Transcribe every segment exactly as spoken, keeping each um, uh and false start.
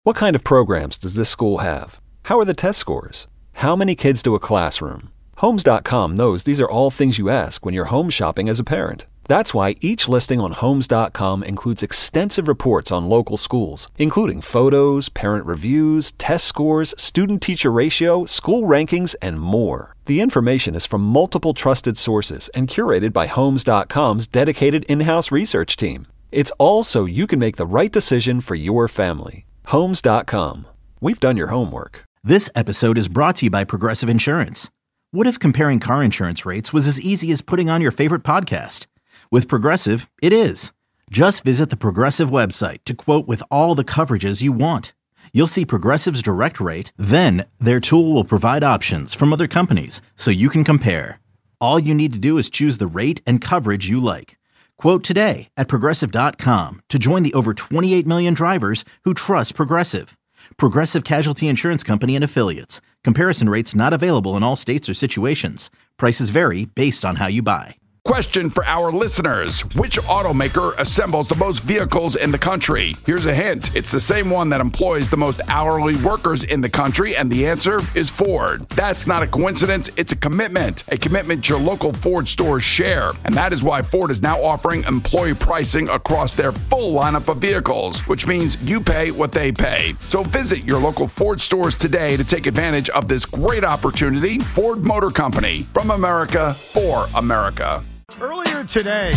What kind of programs does this school have? How are the test scores? How many kids do a classroom? Homes dot com knows these are all things you ask when you're home shopping as a parent. That's why each listing on Homes dot com includes extensive reports on local schools, including photos, parent reviews, test scores, student-teacher ratio, school rankings, and more. The information is from multiple trusted sources and curated by Homes dot com's dedicated in-house research team. It's all so you can make the right decision for your family. Homes dot com. We've done your homework. This episode is brought to you by Progressive Insurance. What if comparing car insurance rates was as easy as putting on your favorite podcast? With Progressive, it is. Just visit the Progressive website to quote with all the coverages you want. You'll see Progressive's direct rate, then their tool will provide options from other companies so you can compare. All you need to do is choose the rate and coverage you like. Quote today at Progressive dot com to join the over twenty-eight million drivers who trust Progressive. Progressive Casualty Insurance Company and Affiliates. Comparison rates not available in all states or situations. Prices vary based on how you buy. Question for our listeners. Which automaker assembles the most vehicles in the country? Here's a hint. It's the same one that employs the most hourly workers in the country, and the answer is Ford. That's not a coincidence. It's a commitment. A commitment your local Ford stores share. And that is why Ford is now offering employee pricing across their full lineup of vehicles, which means you pay what they pay. So visit your local Ford stores today to take advantage of this great opportunity. Ford Motor Company. From America, for America. Earlier today,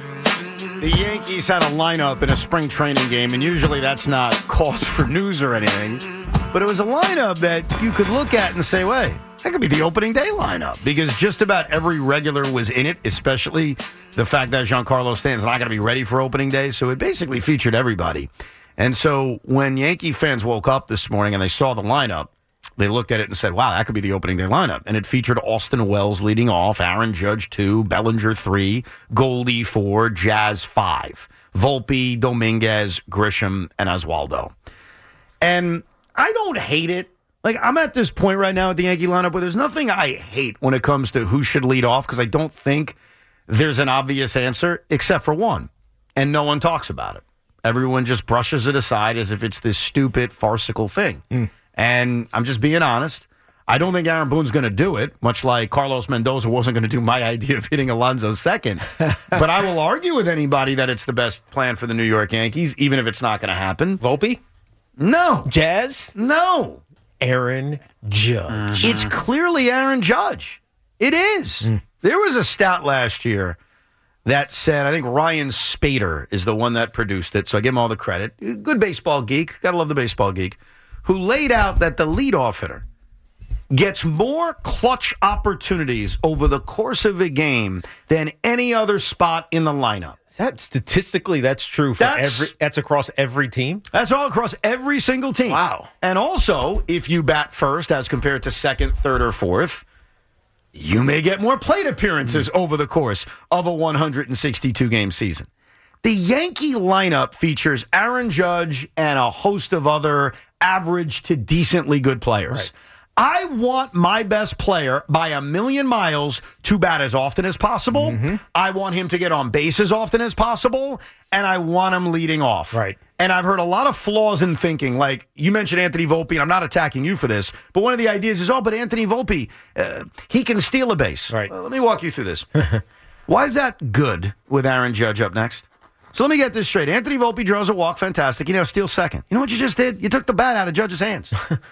the Yankees had a lineup in a spring training game, and usually that's not cause for news or anything, but it was a lineup that you could look at and say, wait, that could be the opening day lineup, because just about every regular was in it, especially the fact that Giancarlo Stanton's not going to be ready for opening day, so it basically featured everybody. And so when Yankee fans woke up this morning and they saw the lineup, they looked at it and said, wow, that could be the opening day lineup. And it featured Austin Wells leading off, Aaron Judge two, Bellinger three, Goldie four, Jazz five, Volpe, Dominguez, Grisham, and Oswaldo. And I don't hate it. Like, I'm at this point right now at the Yankee lineup where there's nothing I hate when it comes to who should lead off, because I don't think there's an obvious answer except for one. And no one talks about it. Everyone just brushes it aside as if it's this stupid, farcical thing. Mm. And I'm just being honest. I don't think Aaron Boone's going to do it, much like Carlos Mendoza wasn't going to do my idea of hitting Alonso second. But I will argue with anybody that it's the best plan for the New York Yankees, even if it's not going to happen. Volpe? No. Jazz? No. Aaron Judge. It's clearly Aaron Judge. It is. Mm. There was a stat last year that said, I think Ryan Spader is the one that produced it, so I give him all the credit. Good baseball geek. Got to love the baseball geek. Who laid out that the leadoff hitter gets more clutch opportunities over the course of a game than any other spot in the lineup. Is that statistically that's true for that's, every that's across every team? That's all across every single team. Wow. And also, if you bat first as compared to second, third, or fourth, you may get more plate appearances mm. over the course of a one hundred sixty-two game season. The Yankee lineup features Aaron Judge and a host of other average to decently good players. Right. I want my best player by a million miles to bat as often as possible. Mm-hmm. I want him to get on base as often as possible, and I want him leading off. Right. And I've heard a lot of flaws in thinking. Like, you mentioned Anthony Volpe, and I'm not attacking you for this, but one of the ideas is, oh, but Anthony Volpe, uh, he can steal a base. Right. Uh, let me walk you through this. Why is that good with Aaron Judge up next? So let me get this straight. Anthony Volpe draws a walk. Fantastic. You know, steals second. You know what you just did? You took the bat out of Judge's hands.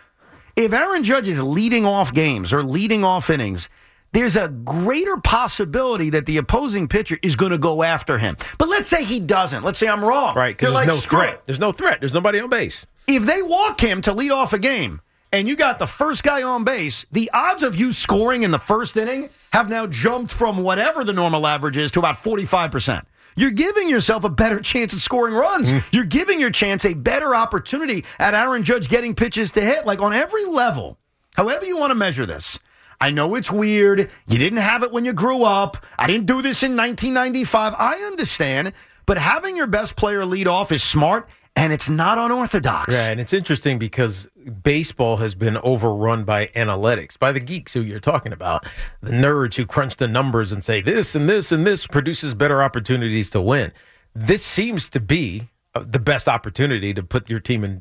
If Aaron Judge is leading off games or leading off innings, there's a greater possibility that the opposing pitcher is going to go after him. But let's say he doesn't. Let's say I'm wrong. Right, because there's like, no threat. There's no threat. There's nobody on base. If they walk him to lead off a game and you got the first guy on base, the odds of you scoring in the first inning have now jumped from whatever the normal average is to about forty-five percent. You're giving yourself a better chance at scoring runs. Mm. You're giving your chance a better opportunity at Aaron Judge getting pitches to hit, like on every level. However you want to measure this. I know it's weird. You didn't have it when you grew up. I didn't do this in nineteen ninety-five. I understand. But having your best player lead off is smart, and it's not unorthodox. Yeah, and it's interesting because baseball has been overrun by analytics, by the geeks who you're talking about, the nerds who crunch the numbers and say this and this and this produces better opportunities to win. This seems to be the best opportunity to put your team in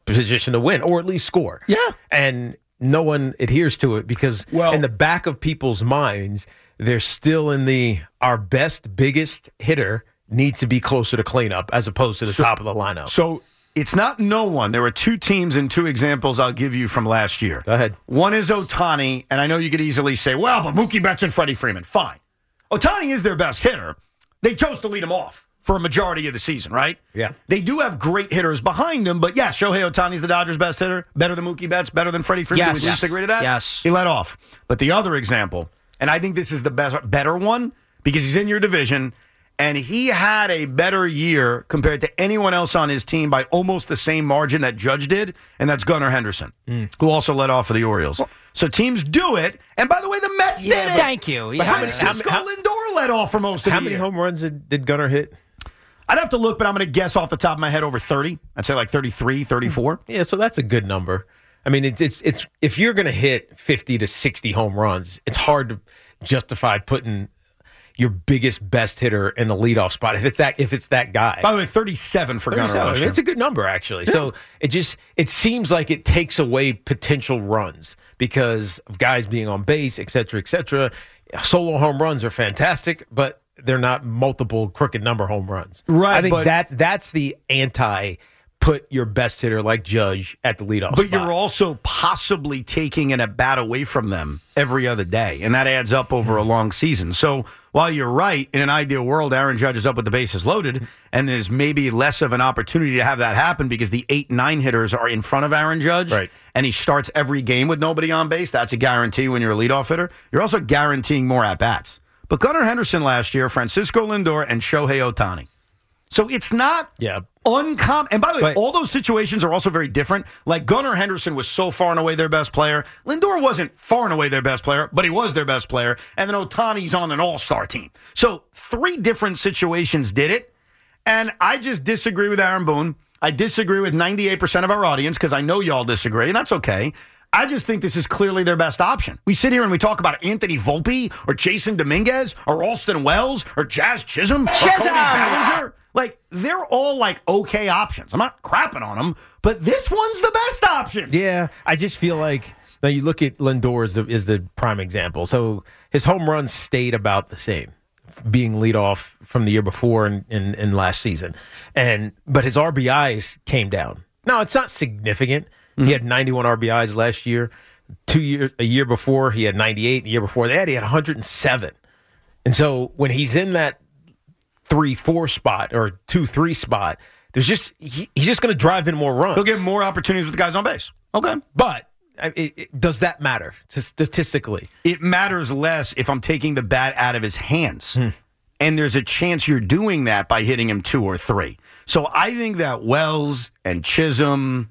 position to win or at least score. Yeah. And no one adheres to it because Well- in the back of people's minds, they're still in the our best, biggest hitter needs to be closer to cleanup as opposed to the So- top of the lineup. So it's not no one. There were two teams and two examples I'll give you from last year. Go ahead. One is Ohtani, and I know you could easily say, well, but Mookie Betts and Freddie Freeman. Fine. Ohtani is their best hitter. They chose to lead him off for a majority of the season, right? Yeah. They do have great hitters behind them, but yeah, Shohei Ohtani's the Dodgers' best hitter, better than Mookie Betts, better than Freddie Freeman. Yes. Would you just agree to that? Yes. He led off. But the other example, and I think this is the best, better one because he's in your division, and he had a better year compared to anyone else on his team by almost the same margin that Judge did, and that's Gunnar Henderson, mm. who also led off for the Orioles. So teams do it, and by the way, the Mets Yeah, did it. thank you. Yeah, how many- Francisco how- Lindor led off for most of How the many year. home runs did, did Gunnar hit? I'd have to look, but I'm going to guess off the top of my head over thirty. I'd say like thirty-three, thirty-four. Yeah, so that's a good number. I mean, it's it's it's if you're going to hit fifty to sixty home runs, it's hard to justify putting your biggest best hitter in the leadoff spot if it's that if it's that guy. By the way, thirty-seven for Gunnar thirty-seven. last year. It's a good number actually. So it just it seems like it takes away potential runs because of guys being on base, et cetera, et cetera. Solo home runs are fantastic, but they're not multiple crooked number home runs. Right, I think but- that's that's the anti. Put your best hitter like Judge at the leadoff But spot. you're also possibly taking an at bat away from them every other day, and that adds up over a long season. So while you're right, in an ideal world, Aaron Judge is up with the bases loaded, and there's maybe less of an opportunity to have that happen because the eight, nine hitters are in front of Aaron Judge, Right. and he starts every game with nobody on base. That's a guarantee when you're a leadoff hitter. You're also guaranteeing more at bats. But Gunnar Henderson last year, Francisco Lindor, and Shohei Ohtani. So it's not Yeah. uncommon. And by the way, But- all those situations are also very different. Like Gunnar Henderson was so far and away their best player. Lindor wasn't far and away their best player, but he was their best player. And then Ohtani's on an all-star team. So three different situations did it. And I just disagree with Aaron Boone. I disagree with ninety-eight percent of our audience because I know y'all disagree, and that's okay. I just think this is clearly their best option. We sit here and we talk about Anthony Volpe or Jason Dominguez or Austin Wells or Jazz Chisholm or Cody Bellinger. Like, they're all, like, okay options. I'm not crapping on them, but this one's the best option. Yeah, I just feel like now you look at Lindor as the, is the prime example. So his home runs stayed about the same, being leadoff from the year before and, and, and last season, and but his R B Is came down. Now it's not significant. Mm-hmm. He had ninety-one R B Is last year. Two years, a year before he had ninety-eight. The year before that he had one hundred seven. And so when he's in that three four spot or two three spot, there's just he, he's just going to drive in more runs. He'll get more opportunities with the guys on base. Okay. But I- it, it, does that matter statistically? It matters less if I'm taking the bat out of his hands. Hmm. And there's a chance you're doing that by hitting him two or three. So I think that Wells and Chisholm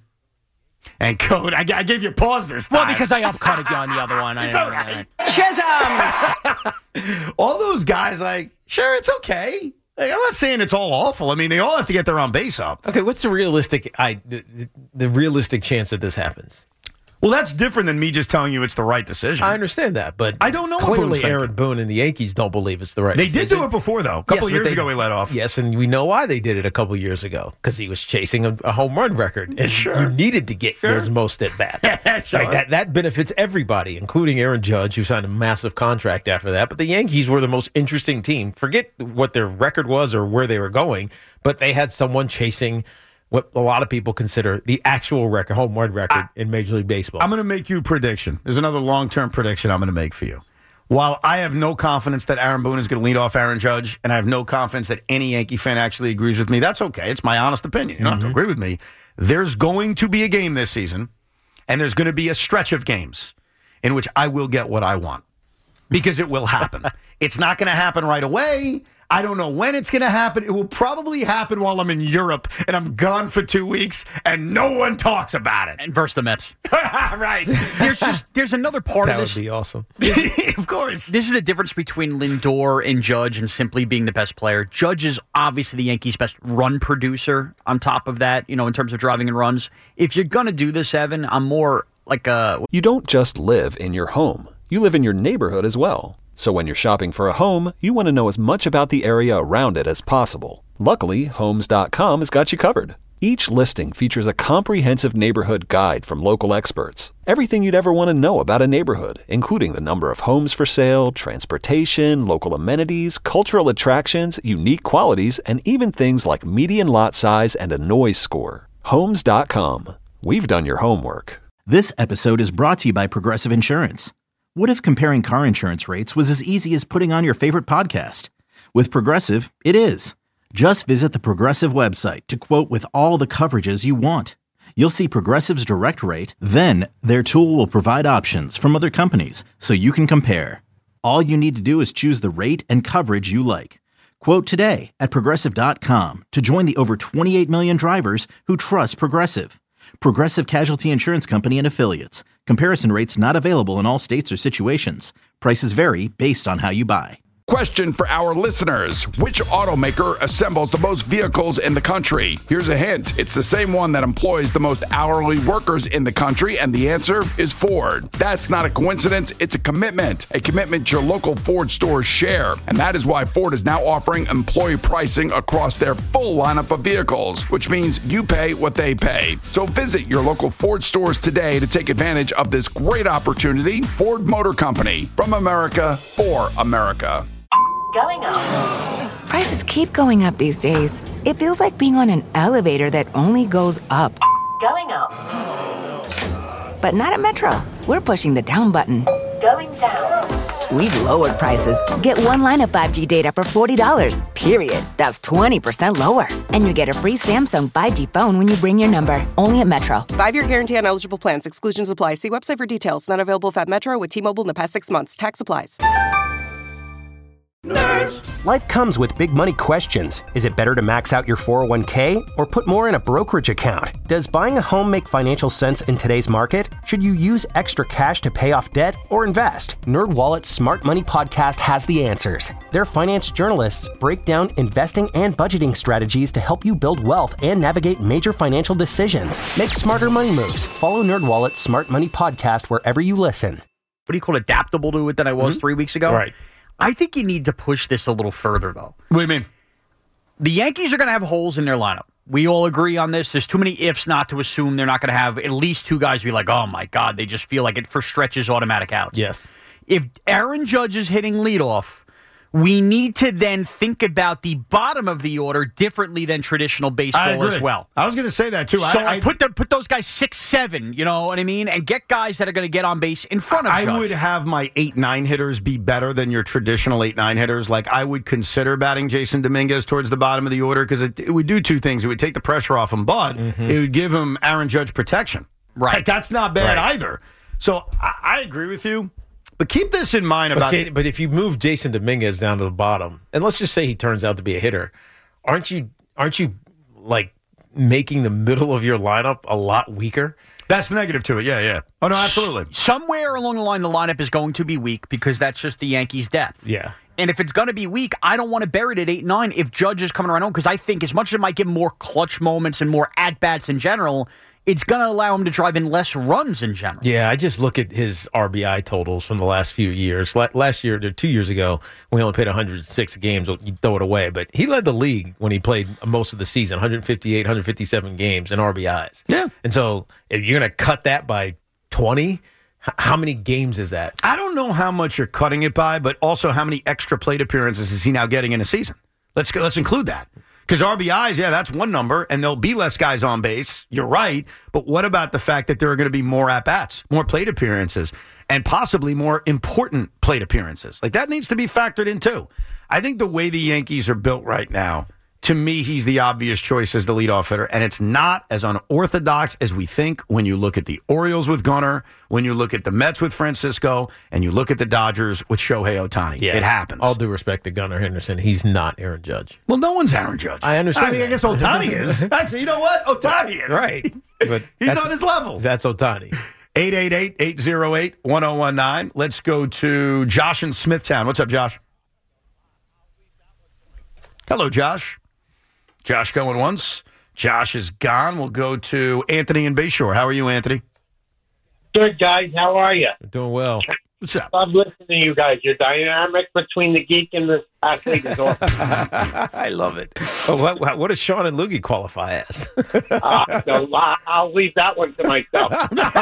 and Code, I, I gave you a pause this time. Well, because I upcutted you on the other one. It's I, all right. Chisholm! all those guys, like, sure, it's okay. Like, I'm not saying it's all awful. I mean, they all have to get their on base up. Okay, what's the realistic I the, the, the realistic chance that this happens? Well, that's different than me just telling you it's the right decision. I understand that, but I don't know what Boone's Clearly, thinking. Aaron Boone and the Yankees don't believe it's the right They decision. did do it before, though. A couple Yes, but years they- ago, we let off. Yes, and we know why they did it a couple years ago because he was chasing a, a home run record, and Sure. you needed to get Sure. those most at bat. Sure. Like that that benefits everybody, including Aaron Judge, who signed a massive contract after that. But the Yankees were the most interesting team. Forget what their record was or where they were going, but they had someone chasing what a lot of people consider the actual record, home run record I, in Major League Baseball. I'm going to make you a prediction. There's another long-term prediction I'm going to make for you. While I have no confidence that Aaron Boone is going to lead off Aaron Judge, and I have no confidence that any Yankee fan actually agrees with me, that's okay. It's my honest opinion. You don't Mm-hmm. have to agree with me. There's going to be a game this season, and there's going to be a stretch of games in which I will get what I want. Because it will happen. It's not going to happen right away. I don't know when it's going to happen. It will probably happen while I'm in Europe and I'm gone for two weeks and no one talks about it. And versus the Mets. Right. There's just there's another part that of would this. be awesome. Of course. This is the difference between Lindor and Judge and simply being the best player. Judge is obviously the Yankees' best run producer on top of that, you know, in terms of driving in runs. If you're going to do this, Evan, I'm more like a... You don't just live in your home. You live in your neighborhood as well. So when you're shopping for a home, you want to know as much about the area around it as possible. Luckily, Homes dot com has got you covered. Each listing features a comprehensive neighborhood guide from local experts. Everything you'd ever want to know about a neighborhood, including the number of homes for sale, transportation, local amenities, cultural attractions, unique qualities, and even things like median lot size and a noise score. Homes dot com. We've done your homework. This episode is brought to you by Progressive Insurance. What if comparing car insurance rates was as easy as putting on your favorite podcast? With Progressive, it is. Just visit the Progressive website to quote with all the coverages you want. You'll see Progressive's direct rate, then their tool will provide options from other companies so you can compare. All you need to do is choose the rate and coverage you like. Quote today at Progressive dot com to join the over twenty-eight million drivers who trust Progressive. Progressive Casualty Insurance Company and Affiliates. Comparison rates not available in all states or situations. Prices vary based on how you buy. Question for our listeners. Which automaker assembles the most vehicles in the country? Here's a hint. It's the same one that employs the most hourly workers in the country, and the answer is Ford. That's not a coincidence. It's a commitment. A commitment your local Ford stores share. And that is why Ford is now offering employee pricing across their full lineup of vehicles, which means you pay what they pay. So visit your local Ford stores today to take advantage of this great opportunity. Ford Motor Company. From America, for America. Going up. Prices keep going up these days. It feels like being on an elevator that only goes up. Going up. But not at Metro. We're pushing the down button. Going down. We've lowered prices. Get one line of five G data for forty dollars, period. That's twenty percent lower. And you get a free Samsung five G phone when you bring your number. Only at Metro. Five-year guarantee on eligible plans. Exclusions apply. See website for details. Not available if at Metro with T-Mobile in the past six months. Tax applies. Nerds. Life comes with big money questions. Is it better to max out your four oh one k or put more in a brokerage account? Does buying a home make financial sense in today's market? Should you use extra cash to pay off debt or invest? NerdWallet's Smart Money Podcast has the answers. Their finance journalists break down investing and budgeting strategies to help you build wealth and navigate major financial decisions. Make smarter money moves. Follow NerdWallet's Smart Money Podcast wherever you listen. What do you call adaptable to it than I was mm-hmm. three weeks ago? Right. I think you need to push this a little further, though. What do you mean? The Yankees are going to have holes in their lineup. We all agree on this. There's too many ifs not to assume they're not going to have at least two guys be like, oh, my God, they just feel like it for stretches automatic outs. Yes. If Aaron Judge is hitting leadoff, we need to then think about the bottom of the order differently than traditional baseball as well. I was going to say that, too. So I, I put the, put those guys six seven, you know what I mean? And get guys that are going to get on base in front of I Judge. would have my eight nine hitters be better than your traditional eight nine hitters. Like, I would consider batting Jason Dominguez towards the bottom of the order because it, it would do two things. It would take the pressure off him, but mm-hmm. it would give him Aaron Judge protection. Right. Like, that's not bad right. either. So I, I agree with you. But keep this in mind about... Okay, but if you move Jason Dominguez down to the bottom, and let's just say he turns out to be a hitter, aren't you, aren't you like, making the middle of your lineup a lot weaker? That's negative to it, yeah, yeah. Oh, no, absolutely. Somewhere along the line, the lineup is going to be weak because that's just the Yankees' depth. Yeah. And if it's going to be weak, I don't want to bury it at eight nine if Judge is coming around home because I think as much as it might give him more clutch moments and more at-bats in general... it's going to allow him to drive in less runs in general. Yeah, I just look at his R B I totals from the last few years. Last year, or two years ago, we only played one hundred six games. You throw it away. But he led the league when he played most of the season, one fifty-eight, one fifty-seven games in R B Is. Yeah. And so if you're going to cut that by twenty, how many games is that? I don't know how much you're cutting it by, but also how many extra plate appearances is he now getting in a season? Let's let's include that. Because R B Is, yeah, that's one number, and there'll be less guys on base. You're right. But what about the fact that there are going to be more at-bats, more plate appearances, and possibly more important plate appearances? Like, that needs to be factored in, too. I think the way the Yankees are built right now, to me, he's the obvious choice as the leadoff hitter, and it's not as unorthodox as we think when you look at the Orioles with Gunnar, when you look at the Mets with Francisco, and you look at the Dodgers with Shohei Ohtani. Yeah. It happens. All due respect to Gunnar Henderson, he's not Aaron Judge. Well, no one's Aaron Judge. I understand. I mean, I guess Ohtani is. Actually, you know what? Ohtani is. Right. But he's on his level. That's Ohtani. eight eight eight, eight oh eight, one oh one nine. Let's go to Josh in Smithtown. What's up, Josh? Hello, Josh. Josh going once. Josh is gone. We'll go to Anthony in Bayshore. How are you, Anthony? Good, guys. How are you? We're doing well. What's up? Love listening to you guys. Your dynamic between the geek and the athlete is awesome. I love it. Oh, what, what, what does Sean and Loogie qualify as? uh, so I'll leave that one to myself.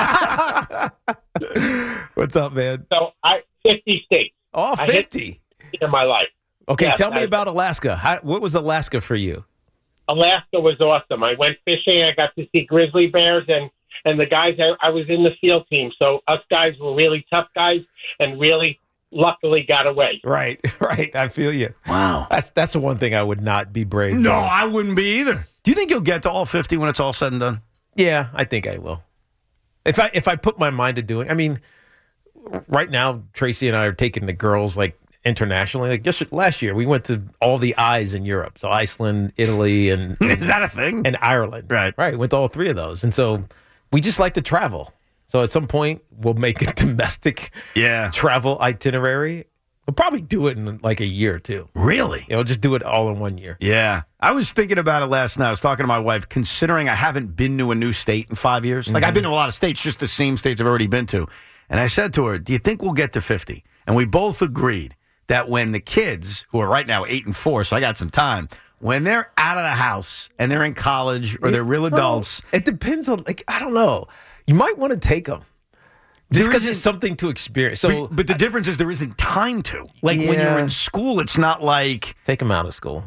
What's up, man? So I fifty states. Oh, fifty in my life. Okay, yes, tell me I, about Alaska. How, what was Alaska for you? Alaska was awesome. I went fishing. I got to see grizzly bears and, and the guys. I, I was in the SEAL team, so us guys were really tough guys and really luckily got away. Right, right. I feel you. Wow. That's that's the one thing I would not be brave No, for. I wouldn't be either. Do you think you'll get to all fifty when it's all said and done? Yeah, I think I will. If I if I put my mind to doing, I mean, right now Tracy and I are taking the girls like internationally. Like just last year, we went to all the I's in Europe, so Iceland, Italy, and, and is that a thing? And Ireland, right? Right, went to all three of those, and so we just like to travel. So at some point, we'll make a domestic yeah. travel itinerary. We'll probably do it in like a year or two. Really? You know, just do it all in one year. Yeah. I was thinking about it last night. I was talking to my wife, considering I haven't been to a new state in five years. Like, mm-hmm. I've been to a lot of states, just the same states I've already been to. And I said to her, do you think we'll get to fifty? And we both agreed that when the kids, who are right now eight and four, so I got some time, when they're out of the house and they're in college or they're real adults. Well, it depends on, like, I don't know. You might want to take them. Just because it's something to experience. So, but, but the difference is there isn't time to. Like, yeah. when you're in school, it's not like. Take them out of school.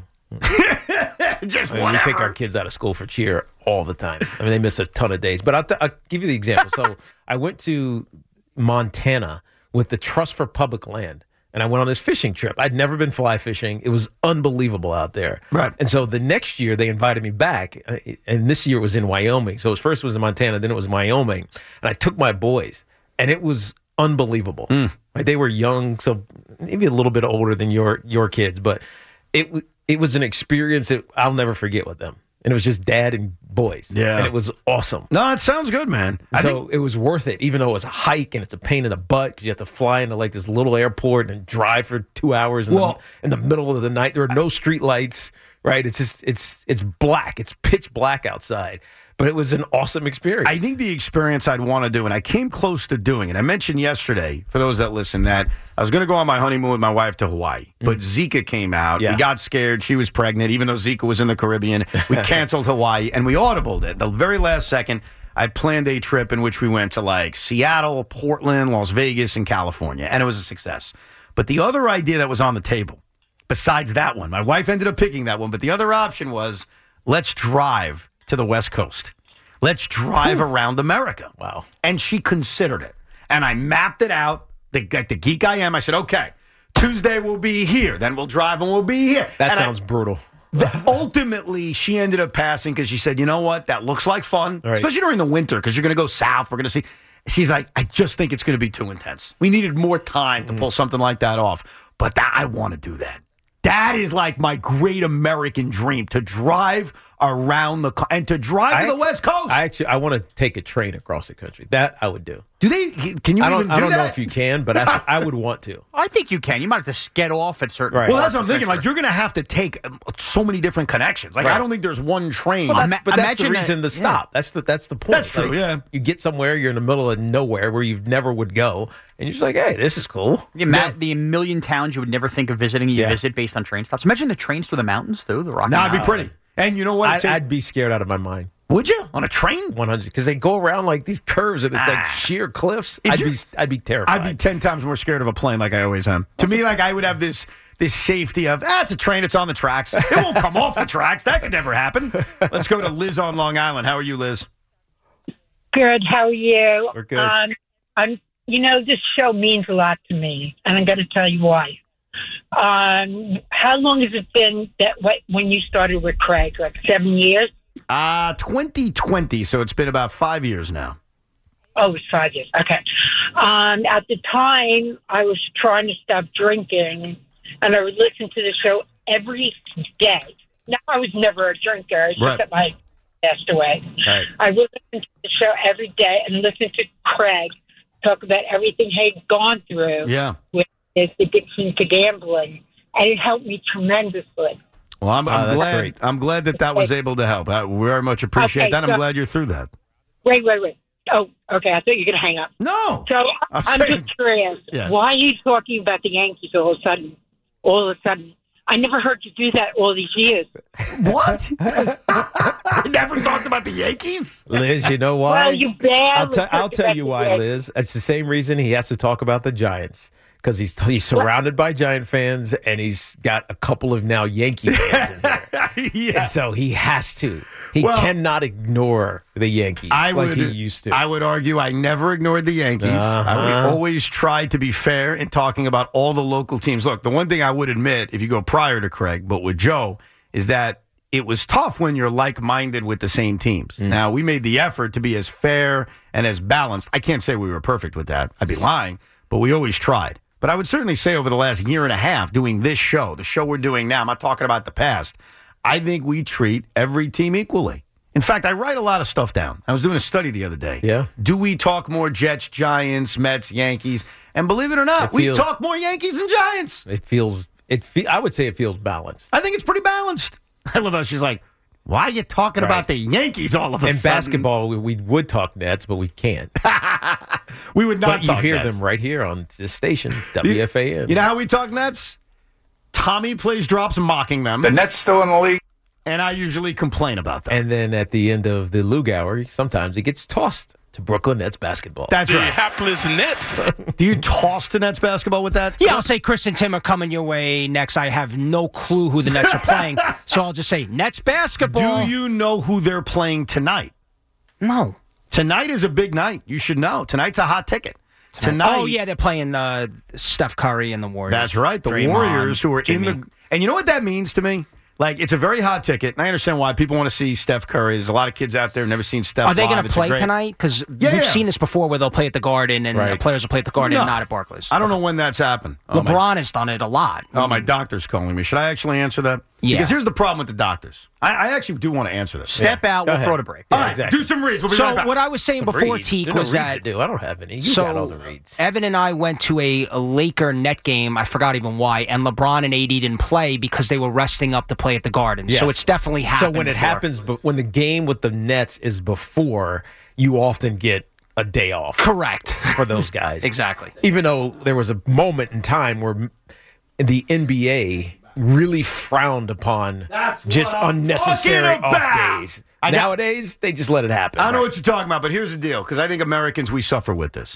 Just I mean, whatever. we take our kids out of school for cheer all the time. I mean, they miss a ton of days. But I'll, t- I'll give you the example. So I went to Montana with the Trust for Public Land, and I went on this fishing trip. I'd never been fly fishing. It was unbelievable out there. Right. And so the next year, they invited me back, and this year it was in Wyoming. So it was first it was in Montana, then it was Wyoming. And I took my boys, and it was unbelievable. Mm. Right? They were young, so maybe a little bit older than your your kids, but it it was an experience that I'll never forget with them. And it was just dad and boys. Yeah. And it was awesome. No, it sounds good, man. I so think- it was worth it, even though it was a hike and it's a pain in the butt because you have to fly into like this little airport and drive for two hours in, well, the, in the middle of the night. There are no street lights, right? It's just, it's, it's black. It's pitch black outside. But it was an awesome experience. I think the experience I'd want to do, and I came close to doing it. I mentioned yesterday, for those that listen, that I was going to go on my honeymoon with my wife to Hawaii, but mm. Zika came out. Yeah. We got scared. She was pregnant, even though Zika was in the Caribbean. We canceled Hawaii, and we audibled it. The very last second, I planned a trip in which we went to like Seattle, Portland, Las Vegas, and California, and it was a success. But the other idea that was on the table, besides that one, my wife ended up picking that one, but the other option was let's drive to the West Coast. Let's drive Ooh. around America. Wow. And she considered it. And I mapped it out. The, like the geek I am, I said, okay, Tuesday we'll be here. Then we'll drive and we'll be here. That and sounds I, brutal. the, ultimately, she ended up passing because she said, you know what? That looks like fun, right. Especially during the winter because you're going to go south. We're going to see. She's like, I just think it's going to be too intense. We needed more time to mm. pull something like that off. But that, I want to do that. That is like my great American dream, to drive around the and to drive I, to the West Coast. I actually I want to take a train across the country. That I would do. Do they? Can you I don't, even do I don't that? know if you can, but I, I would want to. I think you can. You might have to get off at certain. Right. Well, that's what I'm thinking. Like you're going to have to take so many different connections. Like right. I don't think there's one train. Well, that's, but that's the Imagine reason that, to stop. Yeah. That's the that's the point. That's true. Like, yeah. You get somewhere, you're in the middle of nowhere where you never would go, and you're just like, hey, this is cool. Yeah, Matt, the million towns you would never think of visiting, you yeah. visit based on train stops. Imagine the trains through the mountains, though. The Rocky Nah, it'd be Mountains. pretty. And you know what? I'd, I'd be scared out of my mind. Would you? On a train? one hundred Because they go around like these curves and it's like ah. sheer cliffs. If I'd you're- be I'd be terrified. I'd be ten times more scared of a plane, like I always am. To me, like I would have this this safety of, ah, it's a train, it's on the tracks. It won't come off the tracks. That could never happen. Let's go to Liz on Long Island. How are you, Liz? Good. How are you? We're good. Um, I'm, you know, this show means a lot to me, and I'm going to tell you why. Um, how long has it been that when you started with Craig? Like seven years? Uh, twenty twenty, so it's been about five years now. Oh, it's five years. Okay. Um, at the time, I was trying to stop drinking, and I would listen to the show every day. Now, I was never a drinker. It's right. just that my passed away. Right. I would listen to the show every day and listen to Craig talk about everything he'd gone through Yeah. with his addiction to gambling, and it helped me tremendously. Well, I'm, I'm Oh, glad. great. I'm glad that that was able to help. I very much appreciate Okay, that. I'm so- glad you're through that. Wait, wait, wait. Oh, okay. I thought you were going to hang up. No. So I'm I'm saying- just curious. Yes. Why are you talking about the Yankees all of a sudden? All of a sudden. I never heard you do that all these years. What? I never talked about the Yankees? Liz, you know why? Well, you barely I'll, tell- I'll talked tell about you the why, Yankees. Liz. It's the same reason he has to talk about the Giants. Because he's he's surrounded by Giant fans, and he's got a couple of now Yankee fans in there. Yeah. And so he has to. He Well, cannot ignore the Yankees I like would, he used to. I would argue I never ignored the Yankees. Uh-huh. I would always try to be fair in talking about all the local teams. Look, the one thing I would admit, if you go prior to Craig, but with Joe, is that it was tough when you're like-minded with the same teams. Mm. Now, we made the effort to be as fair and as balanced. I can't say we were perfect with that. I'd be lying, but we always tried. But I would certainly say over the last year and a half doing this show, the show we're doing now, I'm not talking about the past, I think we treat every team equally. In fact, I write a lot of stuff down. I was doing a study the other day. Yeah. Do we talk more Jets, Giants, Mets, Yankees? And believe it or not, It feels- we talk more Yankees and Giants. it feels. It. Fe- I would say it feels balanced. I think it's pretty balanced. I love how she's like, why are you talking Right. about the Yankees all of a In sudden? basketball, we, we would talk Nets, but we can't. We would not But you talk hear Nets. them right here on this station, W F A N. You know how we talk Nets? Tommy plays drops mocking them. The Nets still in the league. And I usually complain about that. And then at the end of the Lug Hour, sometimes it gets tossed to Brooklyn Nets basketball. That's right. hapless Nets. Do you toss to Nets basketball with that? Yeah, I'll say Chris and Tim are coming your way next. I have no clue who the Nets are playing, so I'll just say Nets basketball. Do you know who they're playing tonight? No. Tonight is a big night. You should know. Tonight's a hot ticket. Tonight. Oh, yeah, they're playing uh, Steph Curry and the Warriors. That's right. The Draymond, Warriors who are Jimmy. in the. And you know what that means to me? Like, it's a very hot ticket, and I understand why people want to see Steph Curry. There's a lot of kids out there who've never seen Steph Are they live. going to It's a play great- tonight? Because Yeah, we've yeah. seen this before where they'll play at the Garden and Right. the players will play at the Garden No. and not at Barclays. I don't know when that's happened. Oh, my- LeBron has done it a lot. Oh, my doctor's calling me. Should I actually answer that? Yeah. Because here's the problem with the doctors. I, I actually do want to answer this. Step out, Go we'll ahead. throw to break. Yeah, All right, exactly. do some reads. We'll be So right back. what I was saying Some before, reads. Teak, There's no was reads that to do. I don't have any. You so got all the reads. Evan and I went to a, a Laker net game. I forgot even why. And LeBron and A D didn't play because they were resting up to play at the Garden. Yes. So it's definitely happened. So when it before. happens, but when the game with the Nets is before, you often get a day off correct for those guys. Exactly. Even though there was a moment in time where the N B A really frowned upon just what I'm unnecessary talking off about. days. I got- Nowadays, they just let it happen. I know Right. what you're talking about, but here's the deal, because I think Americans, we suffer with this.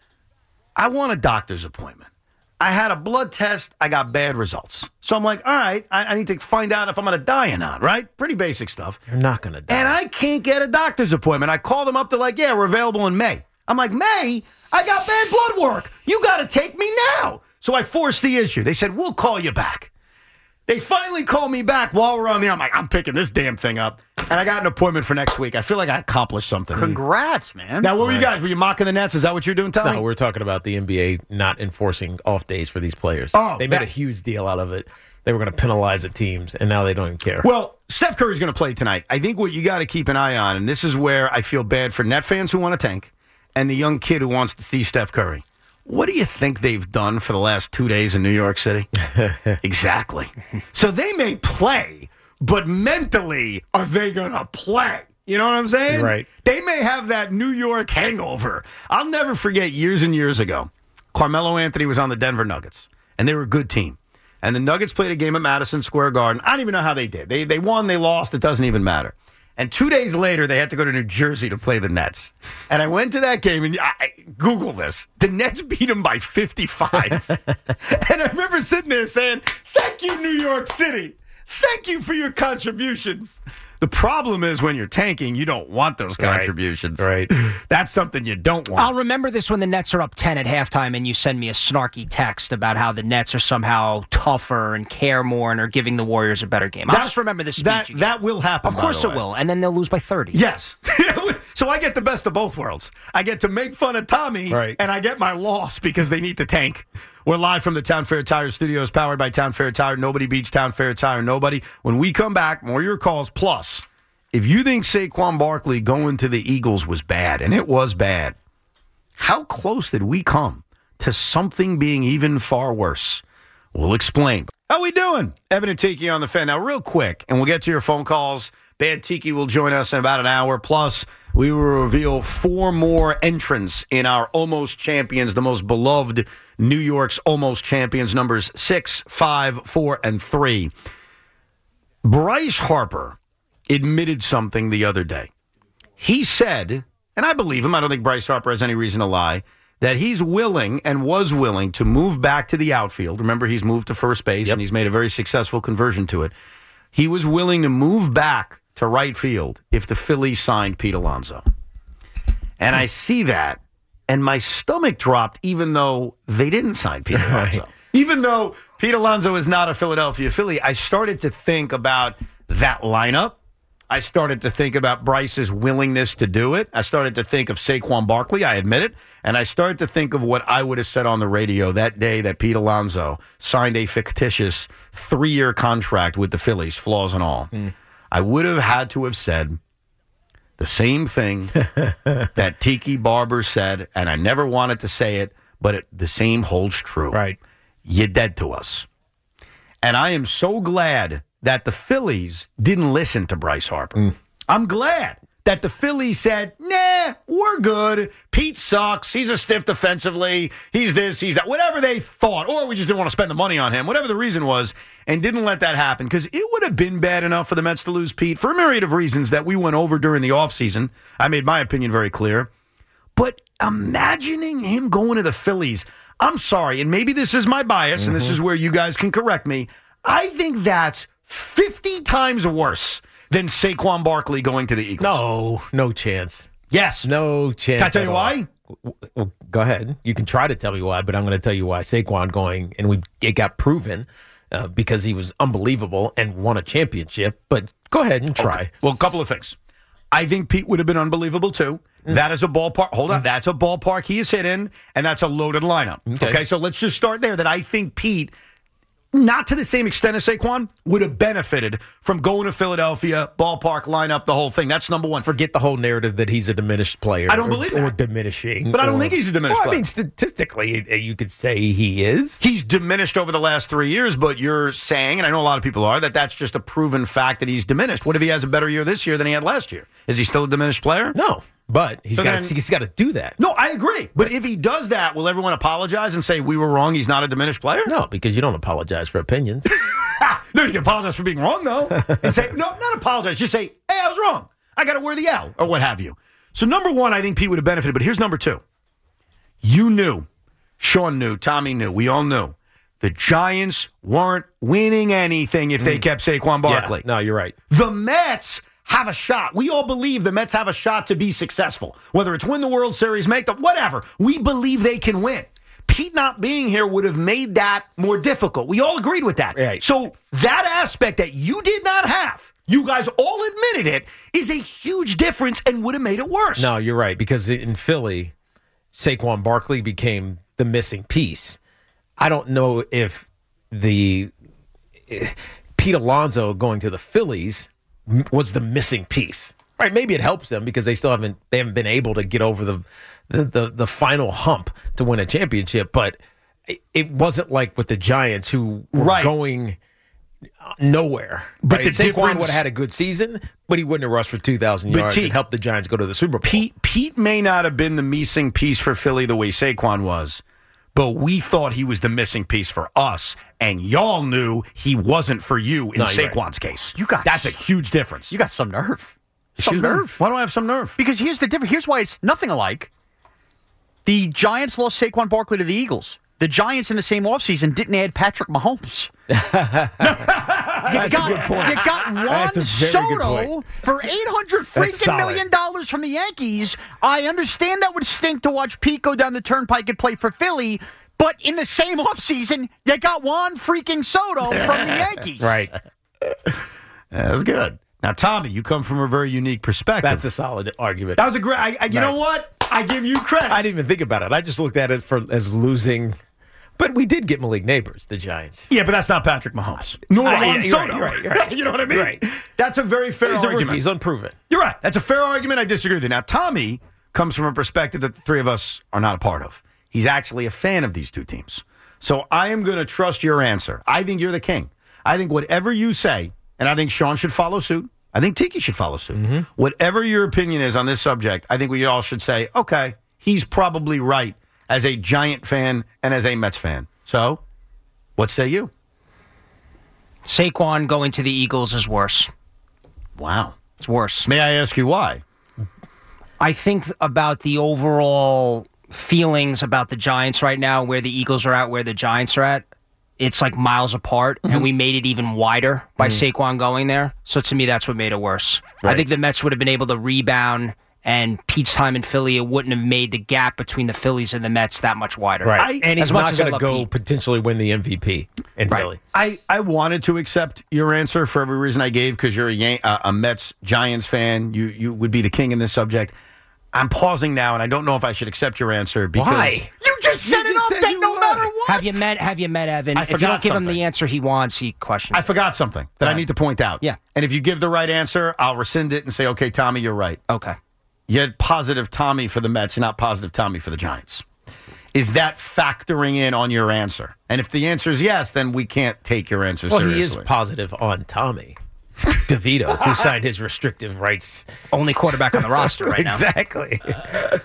I want a doctor's appointment. I had a blood test. I got bad results. So I'm like, all right, I, I need to find out if I'm going to die or not, right? Pretty basic stuff. You're not going to die. And I can't get a doctor's appointment. I call them up. They're like, yeah, we're available in May. I'm like, May? I got bad blood work. You got to take me now. So I forced the issue. They said, we'll call you back. They finally called me back while we're on the air. I'm like, I'm picking this damn thing up. And I got an appointment for next week. I feel like I accomplished something. Congrats, man. Now, what were you Right. guys? Were you mocking the Nets? Is that what you're doing, Tommy? No, we're talking about the N B A not enforcing off days for these players. Oh, they made that- a huge deal out of it. They were going to penalize the teams, and now they don't even care. Well, Steph Curry's going to play tonight. I think what you got to keep an eye on, and this is where I feel bad for Net fans who want to tank and the young kid who wants to see Steph Curry. What do you think they've done for the last two days in New York City? Exactly. So they may play, but mentally, are they going to play? You know what I'm saying? Right. They may have that New York hangover. I'll never forget years and years ago, Carmelo Anthony was on the Denver Nuggets, and they were a good team. And the Nuggets played a game at Madison Square Garden. I don't even know how they did. They, they won, they lost, it doesn't even matter. And two days later, they had to go to New Jersey to play the Nets. And I went to that game, and I, I Google this. The Nets beat them by fifty-five. And I remember sitting there saying, thank you, New York City. Thank you for your contributions. The problem is when you're tanking, you don't want those Right. contributions. Right. That's something you don't want. I'll remember this when the Nets are up ten at halftime and you send me a snarky text about how the Nets are somehow tougher and care more and are giving the Warriors a better game. I'll That- just remember this speech that, again. that will happen. Of by course the it way. will. And then they'll lose by thirty. Yes. So I get the best of both worlds. I get to make fun of Tommy, Right. and I get my loss because they need to tank. We're live from the Town Fair Tire Studios, powered by Town Fair Tire. Nobody beats Town Fair Tire. Nobody. When we come back, more of your calls. Plus, if you think Saquon Barkley going to the Eagles was bad, and it was bad, how close did we come to something being even far worse? We'll explain. How we doing? Evan and Tiki on the Fan. Now, real quick, and we'll get to your phone calls. Bad Tiki will join us in about an hour. Plus, we will reveal four more entrants in our Almost Champions, the most beloved New York's Almost Champions, numbers six, five, four, and three. Bryce Harper admitted something the other day. He said, and I believe him, I don't think Bryce Harper has any reason to lie, that he's willing and was willing to move back to the outfield. Remember, he's moved to first base, yep. and he's made a very successful conversion to it. He was willing to move back to right field if the Phillies signed Pete Alonso. And I see that, and my stomach dropped even though they didn't sign Pete Alonso. Right. Even though Pete Alonso is not a Philadelphia Philly, I started to think about that lineup. I started to think about Bryce's willingness to do it. I started to think of Saquon Barkley, I admit it. And I started to think of what I would have said on the radio that day that Pete Alonso signed a fictitious three-year contract with the Phillies, flaws and all. Mm. I would have had to have said the same thing that Tiki Barber said, and I never wanted to say it, but it, the same holds true. Right. You're dead to us. And I am so glad that the Phillies didn't listen to Bryce Harper. Mm. I'm glad that the Phillies said, nah, we're good. Pete sucks. He's a stiff defensively. He's this, he's that. Whatever they thought. Or we just didn't want to spend the money on him. Whatever the reason was. And didn't let that happen. Because it would have been bad enough for the Mets to lose Pete for a myriad of reasons that we went over during the offseason. I made my opinion very clear. But imagining him going to the Phillies, I'm sorry, and maybe this is my bias, mm-hmm. and this is where you guys can correct me. I think that's fifty times worse than Saquon Barkley going to the Eagles. No, no chance. Yes. No chance. Can I tell you why? Well, go ahead. You can try to tell me why, but I'm going to tell you why. Saquon going, and we it got proven uh, because he was unbelievable and won a championship, but go ahead and try. Okay. Well, a couple of things. I think Pete would have been unbelievable, too. Mm. That is a ballpark. Hold on. Mm. That's a ballpark he is hit in, and that's a loaded lineup. Okay. okay, so let's just start there, that I think Pete, not to the same extent as Saquon, would have benefited from going to Philadelphia, ballpark lineup, the whole thing. That's number one. Forget the whole narrative that he's a diminished player. I don't or, believe that. Or diminishing. But or, I don't think he's a diminished well, player. I mean, statistically, you could say he is. He's diminished over the last three years, but you're saying, and I know a lot of people are, that that's just a proven fact that he's diminished. What if he has a better year this year than he had last year? Is he still a diminished player? No. But he's so got then, he's got to do that. No, I agree. But if he does that, will everyone apologize and say we were wrong? He's not a diminished player? No, because you don't apologize for opinions. No, you can apologize for being wrong, though. And say, no, not apologize. Just say, hey, I was wrong. I got to wear the L or what have you. So number one, I think Pete would have benefited. But here's number two. You knew, Sean knew, Tommy knew, we all knew. The Giants weren't winning anything if they mm. kept Saquon Barkley. Yeah, no, you're right. The Mets have a shot. We all believe the Mets have a shot to be successful. Whether it's win the World Series, make the whatever. We believe they can win. Pete not being here would have made that more difficult. We all agreed with that. Right. So that aspect that you did not have, you guys all admitted it, is a huge difference and would have made it worse. No, you're right. Because in Philly, Saquon Barkley became the missing piece. I don't know if the Pete Alonso going to the Phillies was the missing piece. Right? Maybe it helps them because they still haven't they haven't been able to get over the the the, the final hump to win a championship. But it, it wasn't like with the Giants who were right. going nowhere. But right? the Saquon difference would have had a good season, but he wouldn't have rushed for two thousand yards T, and helped the Giants go to the Super Bowl. Pete Pete may not have been the missing piece for Philly the way Saquon was. But we thought he was the missing piece for us, and y'all knew he wasn't for you in no, Saquon's right. case. You got That's a huge difference. You got some nerve. Excuse some me? nerve. Why do I have some nerve? Because here's the difference. Here's why it's nothing alike. The Giants lost Saquon Barkley to the Eagles. The Giants in the same offseason didn't add Patrick Mahomes. you, got, you got Juan Soto for eight hundred freaking million dollars from the Yankees. I understand that would stink to watch Pete go down the turnpike and play for Philly, but in the same offseason, you got Juan freaking Soto from the Yankees. Right. That's good. Now, Tommy, you come from a very unique perspective. That's a solid argument. That was a great. I, I, you right. know what? I give you credit. I didn't even think about it. I just looked at it for as losing. But we did get Malik Neighbors, the Giants. Yeah, but that's not Patrick Mahomes. Nor I mean, Juan you're Soto. Right, you're right, you're right. You know what I mean? Right. That's a very fair He's argument. A He's unproven. You're right. That's a fair argument. I disagree with you. Now, Tommy comes from a perspective that the three of us are not a part of. He's actually a fan of these two teams. So I am going to trust your answer. I think you're the king. I think whatever you say, and I think Sean should follow suit. I think Tiki should follow suit. Mm-hmm. Whatever your opinion is on this subject, I think we all should say, okay, he's probably right as a Giant fan and as a Mets fan. So, what say you? Saquon going to the Eagles is worse. Wow. It's worse. May I ask you why? I think about the overall feelings about the Giants right now, where the Eagles are at, where the Giants are at. It's like miles apart, mm-hmm. and we made it even wider by mm-hmm. Saquon going there. So to me, that's what made it worse. Right. I think the Mets would have been able to rebound, and Pete's time in Philly, it wouldn't have made the gap between the Phillies and the Mets that much wider. Right, I, and he's not going to go Pete. potentially win the M V P in right. Philly. I, I wanted to accept your answer for every reason I gave because you're a, Yan- uh, a Mets Giants fan. You you would be the king in this subject. I'm pausing now, and I don't know if I should accept your answer because why? You just set it up that no matter what. Have you met? Have you met Evan? I If you don't give something. him the answer he wants, he questions. I forgot something that I need to point out. Yeah, and if you give the right answer, I'll rescind it and say, "Okay, Tommy, you're right." Okay. You had positive Tommy for the Mets, not positive Tommy for the Giants. Is that factoring in on your answer? And if the answer is yes, then we can't take your answer well, seriously. Well, he is positive on Tommy DeVito, who signed his restrictive rights. Only quarterback on the roster right now. Exactly. Uh,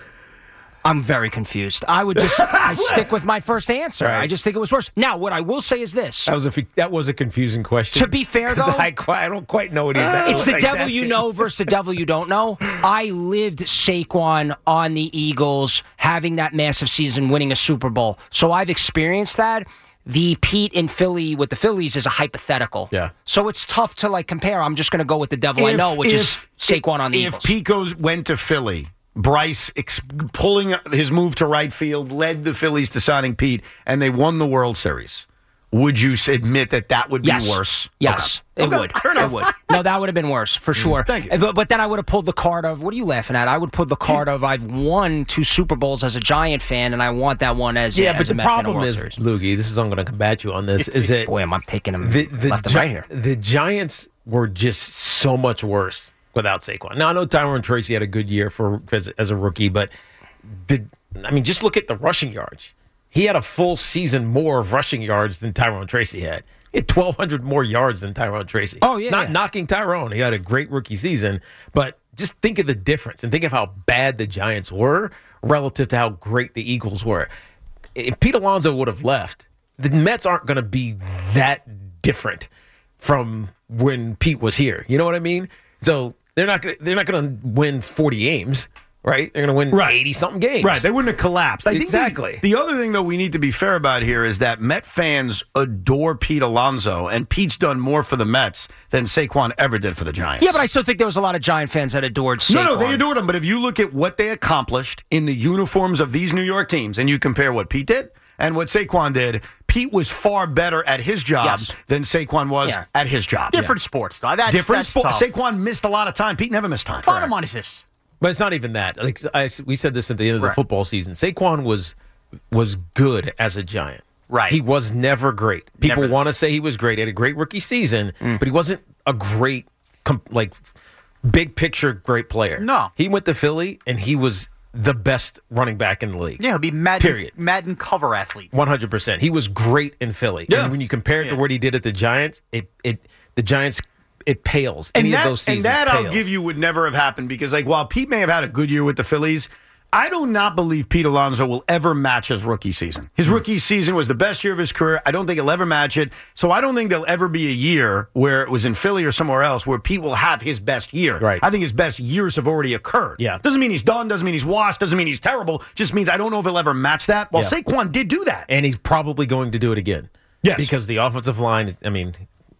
I'm very confused. I would just I stick with my first answer. Right. I just think it was worse. Now, what I will say is this. That was a that was a confusing question. To be fair, though, I, I don't quite know what he's uh, It's the he's devil asking. you know versus the devil you don't know. I lived Saquon on the Eagles, having that massive season, winning a Super Bowl. So I've experienced that. The Pete in Philly with the Phillies is a hypothetical. Yeah. So it's tough to like compare. I'm just going to go with the devil If- I know, which if- is Saquon on the if Eagles. If Pete goes, went to Philly, Bryce ex- pulling his move to right field led the Phillies to signing Pete, and they won the World Series. Would you admit that that would be yes. worse? Yes, okay. it Okay. would. Fair enough. It would. No, that would have been worse for sure. Thank you. But, but then I would have pulled the card of what are you laughing at? I would pull the card of I've won two Super Bowls as a Giant fan, and I want that one as yeah. a, But as the a Met fan in problem World is, Series. Loogie, this is I'm going to combat you on this. Is that boy, am I taking him the, the left and Gi- right here? The Giants were just so much worse without Saquon. Now I know Tyrone Tracy had a good year for as, as a rookie, but did I mean just look at the rushing yards. He had a full season more of rushing yards than Tyrone Tracy had. He had twelve hundred more yards than Tyrone Tracy. Oh, yeah. Not yeah. knocking Tyrone. He had a great rookie season. But just think of the difference and think of how bad the Giants were relative to how great the Eagles were. If Pete Alonso would have left, the Mets aren't going to be that different from when Pete was here. You know what I mean? So they're not gonna, they're not going to win forty games. Right? They're going to win Right. eighty-something games. Right. They wouldn't have collapsed. I think exactly. The, the other thing, though, we need to be fair about here is that Met fans adore Pete Alonso, and Pete's done more for the Mets than Saquon ever did for the Giants. Yeah, but I still think there was a lot of Giant fans that adored Saquon. No, no, they adored him. But if you look at what they accomplished in the uniforms of these New York teams, and you compare what Pete did and what Saquon did, Pete was far better at his job Yes. than Saquon was Yeah. at his job. Different sports, though. That's, Different that's sports. tough. Saquon missed a lot of time. Pete never missed time. Bottom line is this. But it's not even that. Like I, we said this at the end of the Right. football season. Saquon was was good as a Giant. Right. He was never great. People Never. want to say he was great. He had a great rookie season, Mm. but he wasn't a great, com- like, big picture great player. No. He went to Philly, and he was the best running back in the league. Yeah, he'll be Madden, Period. Madden cover athlete. one hundred percent. He was great in Philly. Yeah. And when you compare it Yeah. to what he did at the Giants, it it the Giants, it pales. And Any that, of those seasons and that I'll pales. give you would never have happened because, like, while Pete may have had a good year with the Phillies, I do not believe Pete Alonso will ever match his rookie season. His rookie season was the best year of his career. I don't think he'll ever match it. So I don't think there'll ever be a year where it was in Philly or somewhere else where Pete will have his best year. Right. I think his best years have already occurred. Yeah. Doesn't mean he's done, doesn't mean he's washed, doesn't mean he's terrible. Just means I don't know if he'll ever match that. Well, Yeah. Saquon did do that. And he's probably going to do it again. Yes. Because the offensive line, I mean,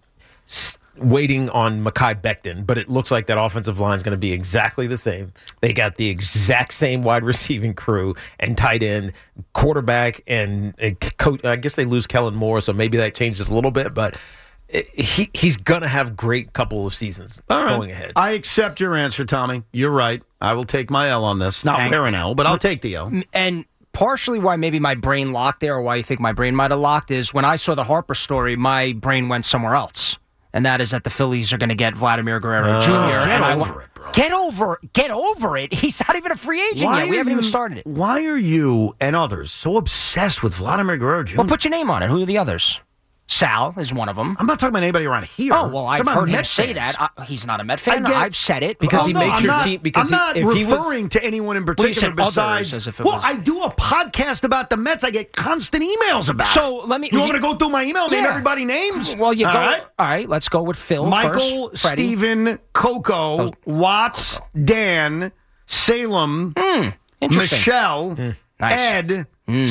s- waiting on Mekhi Becton, but it looks like that offensive line is going to be exactly the same. They got the exact same wide receiving crew and tight end, quarterback, and, and coach. I guess they lose Kellen Moore, so maybe that changes a little bit, but it, he he's going to have great couple of seasons All right. going ahead. I accept your answer, Tommy. You're right. I will take my L on this. Not Thank where an L, but I'll take the L. And partially why maybe my brain locked there, or why you think my brain might have locked, is when I saw the Harper story, my brain went somewhere else. And that is that the Phillies are going to get Vladimir Guerrero Uh, Junior Get and I over wa- it, bro. Get over, get over it. He's not even a free agent Why yet. We are haven't even you- started it. Why are you and others so obsessed with Vladimir Guerrero Junior? Well, put your name on it. Who are the others? Sal is one of them. I'm not talking about anybody around here. Oh, well, I'm I've talking heard about him Met say fans. that. I, he's not a Met fan. I get- I've said it. Because Oh, he no, makes I'm your not, team. Because I'm not he, if he was, referring to anyone in Well, you particular said others, besides. as if it well, was- I do a podcast about the Mets. I get constant emails about So, it. let me- You want me to go through my email and name Yeah. everybody names? Well, you All go. right? All right, let's go with Phil Michael, first. Freddie. Stephen, Coco, Oh. Watts, Dan, Salem, Interesting. Michelle, Nice. Ed,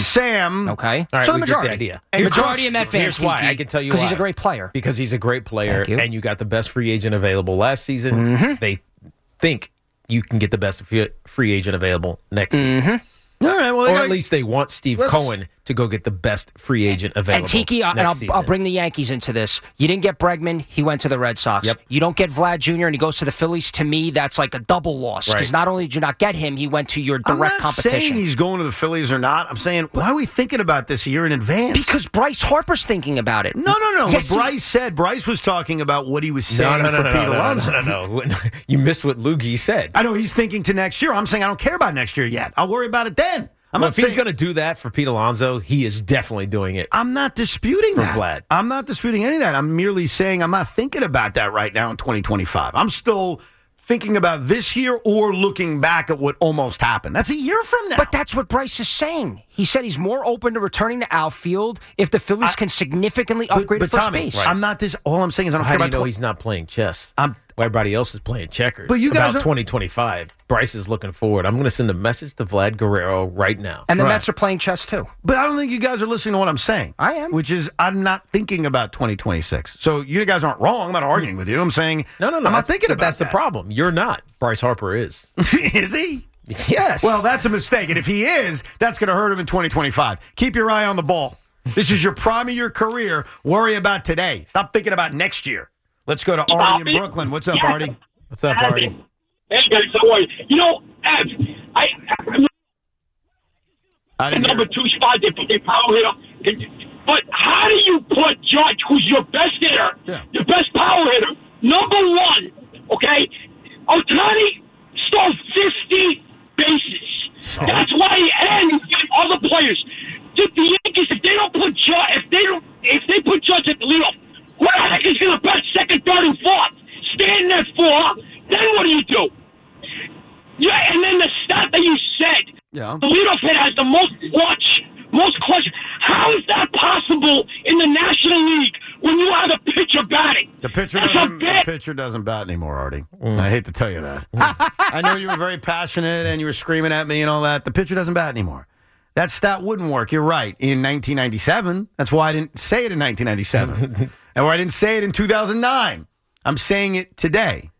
Sam. Okay. All right, so the we get the majority. idea. The Here's- majority of Met fans. Here's why. Kiki, I can tell you Because he's why. a great player. Because he's a great player, Thank you. and you got the best free agent available last season. Mm-hmm. They think you can get the best free- free agent available next Mm-hmm. season. All right, well, they Or gotta- at least they want Steve Let's- Cohen to go get the best free agent available. And Tiki, uh, and next I'll, season. I'll bring the Yankees into this. You didn't get Bregman. He went to the Red Sox. Yep. You don't get Vlad Junior and he goes to the Phillies. To me, that's like a double loss. Because Right. not only did you not get him, he went to your direct I'm not competition. saying he's going to the Phillies or not. I'm saying, why are we thinking about this a year in advance? Because Bryce Harper's thinking about it. No, no, no. Yes, what he- Bryce said, Bryce was talking about what he was No, saying no, no, for no, Pete no, no, Alonso. no, no, no. You missed what Loogie said. I know he's thinking to next year. I'm saying I don't care about next year yet. I'll worry about it then. I'm Well, not if he's saying- going to do that for Pete Alonso, he is definitely doing it. I'm not disputing For that. Vlad. I'm not disputing any of that. I'm merely saying I'm not thinking about that right now in twenty twenty-five. I'm still thinking about this year or looking back at what almost happened. That's a year from now. But that's what Bryce is saying. He said he's more open to returning to outfield if the Phillies can significantly upgrade but first Tommy, base. I'm not this. All I'm saying is I don't How care do you about know tw- he's not playing chess? I'm- While everybody else is playing checkers. But you guys about are- twenty twenty-five. Bryce is looking forward. I'm going to send a message to Vlad Guerrero right now. And the Right. Mets are playing chess too. But I don't think you guys are listening to what I'm saying. I am. Which is, I'm not thinking about twenty twenty-six. So you guys aren't wrong. I'm not arguing with you. I'm saying, no, no, no. I'm not that's- thinking but about that's that. the problem. You're not. Bryce Harper is. Is he? Yes. Well, that's a mistake. And if he is, that's going to hurt him in twenty twenty-five. Keep your eye on the ball. This is your prime of your career. Worry about today. Stop thinking about next year. Let's go to Artie in Brooklyn. What's up, Artie? What's up, Artie? Hey guys, how are you? You know, Ev, I, I'm I the didn't hear number it. two spot. They put their power hitter. But how do you put Judge, who's your best hitter, Yeah. your best power hitter, number one? Okay, Ohtani stole fifty bases. That's why, and you get other players. The, the Yankees, if they don't put Judge, if they don't, if they put Judge at the leadoff, who the heck is going to bat second, third, and fourth? Stand there for. Then what do you do? Yeah, and then the stat that you said. Yeah. The leadoff hit has the most watch, most questions. How is that possible in the National League when you have a pitcher batting? The pitcher That's doesn't. a The bit. pitcher doesn't bat anymore, Artie. I hate to tell you that. I know you were very passionate and you were screaming at me and all that. The pitcher doesn't bat anymore. That stat wouldn't work. You're right. In nineteen ninety-seven, that's why I didn't say it in nineteen ninety-seven, and why I didn't say it in two thousand nine. I'm saying it today,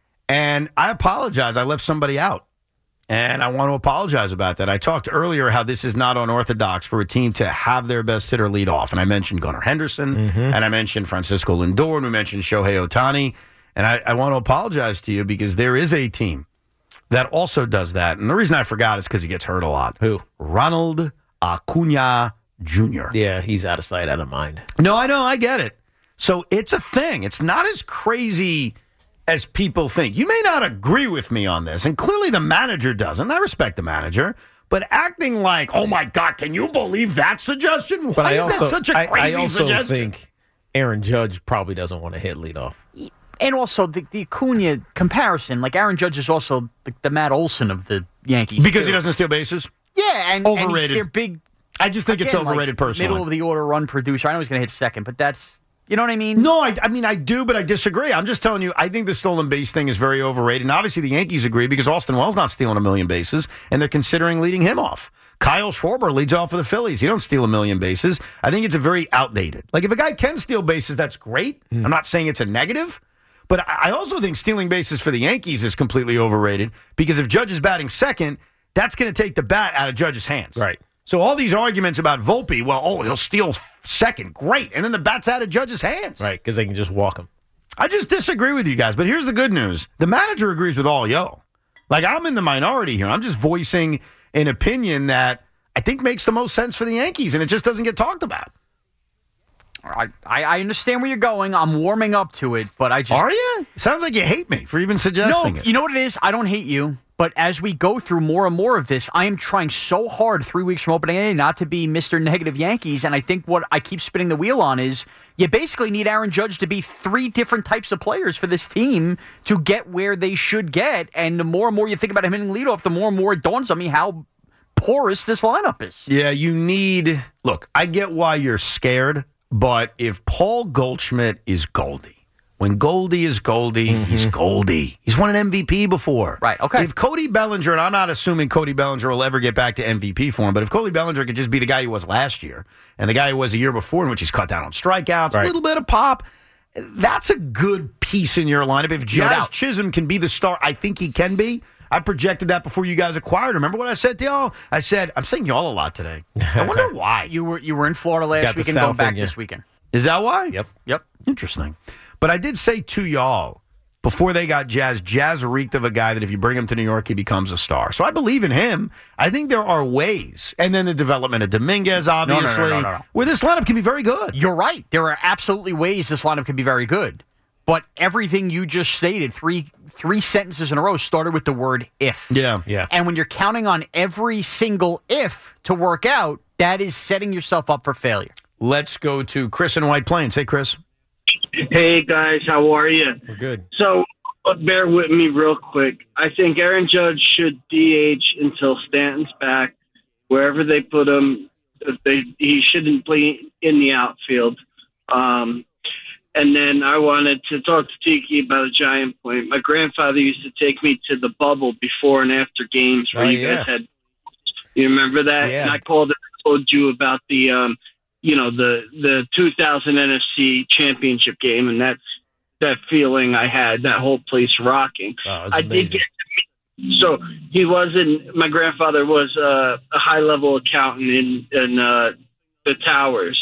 and I apologize. I left somebody out. And I want to apologize about that. I talked earlier how this is not unorthodox for a team to have their best hitter lead off. And I mentioned Gunnar Henderson, Mm-hmm. and I mentioned Francisco Lindor, and we mentioned Shohei Ohtani. And I, I want to apologize to you because there is a team that also does that. And the reason I forgot is because he gets hurt a lot. Who? Ronald Acuna Junior Yeah, he's out of sight, out of mind. No, I know. I get it. So it's a thing. It's not as crazy as people think. You may not agree with me on this, and clearly the manager doesn't. I respect the manager, but acting like, oh my God, can you believe that suggestion? Why But I is also, that such a I, crazy I also suggestion? think Aaron Judge probably doesn't want to hit leadoff. And also the, the Acuna comparison, like Aaron Judge is also the, the Matt Olson of the Yankees. Because too. he doesn't steal bases? Yeah, and, and he's Overrated. their big. I just think it's again, like, overrated personally. Middle of the order run producer. I know he's going to hit second, but that's you know what I mean. No, I, I mean, I do, but I disagree. I'm just telling you, I think the stolen base thing is very overrated. And obviously the Yankees agree because Austin Wells not stealing a million bases, and they're considering leading him off. Kyle Schwarber leads off for the Phillies. He don't steal a million bases. I think it's a very outdated. Like, if a guy can steal bases, that's great. Mm. I'm not saying it's a negative. But I I also think stealing bases for the Yankees is completely overrated because if Judge is batting second, that's going to take the bat out of Judge's hands. Right. So all these arguments about Volpe, well, oh, he'll steal second, great. And then the bat's out of Judge's hands. Right, because they can just walk him. I just disagree with you guys, but here's the good news. The manager agrees with all yo. Like, I'm in the minority here. I'm just voicing an opinion that I think makes the most sense for the Yankees, and it just doesn't get talked about. I, I I understand where you're going. I'm warming up to it, but I just Are you? Sounds like you hate me for even suggesting no. it. You know what it is? I don't hate you, but as we go through more and more of this, I am trying so hard three weeks from opening day not to be Mister Negative Yankees, and I think what I keep spinning the wheel on is you basically need Aaron Judge to be three different types of players for this team to get where they should get, and the more and more you think about him hitting leadoff, the more and more it dawns on me how porous this lineup is. Yeah, you need. Look, I get why you're scared, but if Paul Goldschmidt is Goldie, when Goldie is Goldie, mm-hmm. he's Goldie. He's won an M V P before. Right, okay. If Cody Bellinger, and I'm not assuming Cody Bellinger will ever get back to M V P form, but if Cody Bellinger could just be the guy he was last year and the guy he was a year before, in which he's cut down on strikeouts, right. a little bit of pop, that's a good piece in your lineup. If Jazz no Chisholm can be the star, I think he can be. I projected that before you guys acquired. Remember what I said to y'all? I said, I'm saying y'all a lot today. I wonder why. You were you were in Florida last weekend, going back this weekend. Is that why? Yep. Yep. Interesting. But I did say to y'all, before they got Jazz, Jazz reeked of a guy that if you bring him to New York, he becomes a star. So I believe in him. I think there are ways. And then the development of Dominguez, obviously, no, no, no, no, no. where this lineup can be very good. You're right. There are absolutely ways this lineup can be very good. But everything you just stated, three three sentences in a row, started with the word if. Yeah. Yeah. And when you're counting on every single if to work out, that is setting yourself up for failure. Let's go to Chris in White Plains. Hey, Chris. Hey, guys. How are you? We're good. So, uh, bear with me real quick. I think Aaron Judge should D H until Stanton's back. Wherever they put him, they, he shouldn't play in the outfield. Um And then I wanted to talk to Tiki about a giant point. My grandfather used to take me to the bubble before and after games where oh, you yeah. guys had. You remember that? Yeah. And I called and told you about the, um, you know, the the two thousand N F C Championship game, and that's that feeling I had, that whole place rocking. Oh, I did get. So he wasn't. My grandfather was uh, a high level accountant in in uh, the towers.